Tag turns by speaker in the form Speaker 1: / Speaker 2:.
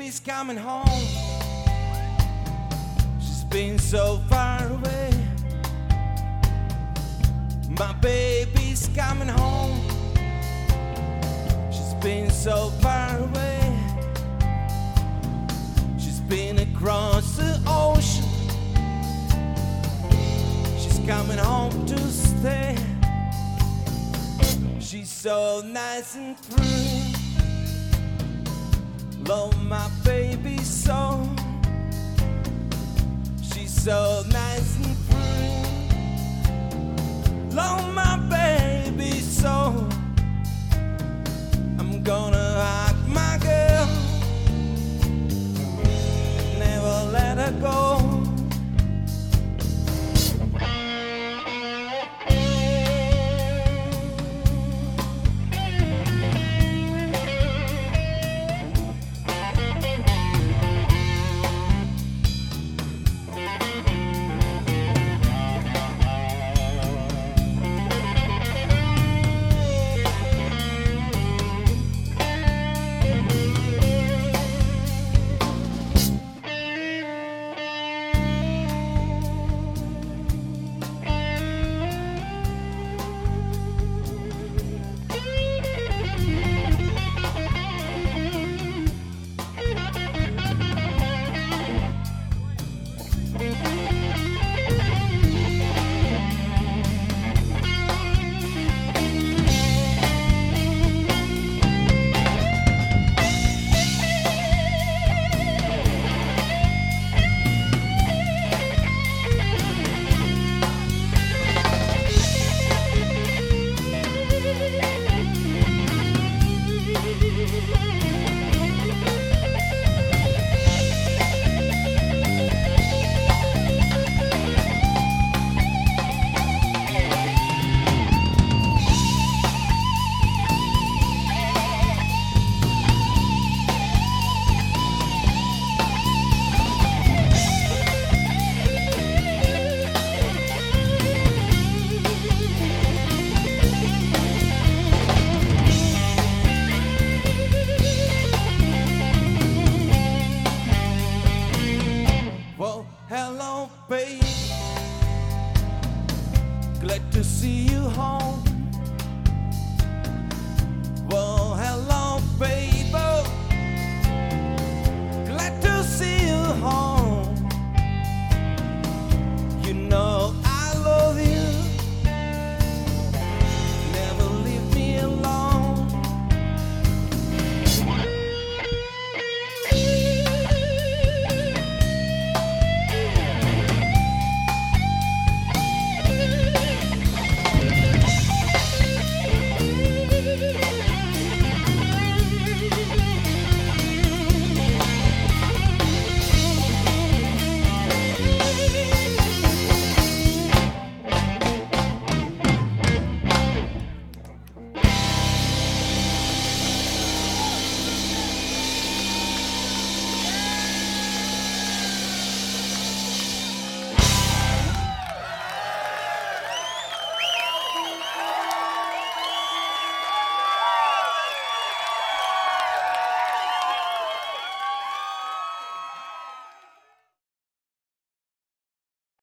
Speaker 1: baby's coming home. She's been so far away. My baby's coming home. She's been so far away. She's been across the ocean. She's coming home to stay. She's so nice and free. Love my baby so. She's so nice and free. Love my baby so. I'm gonna hug my girl, never let her go. Well, hello, babe. Glad to see you home.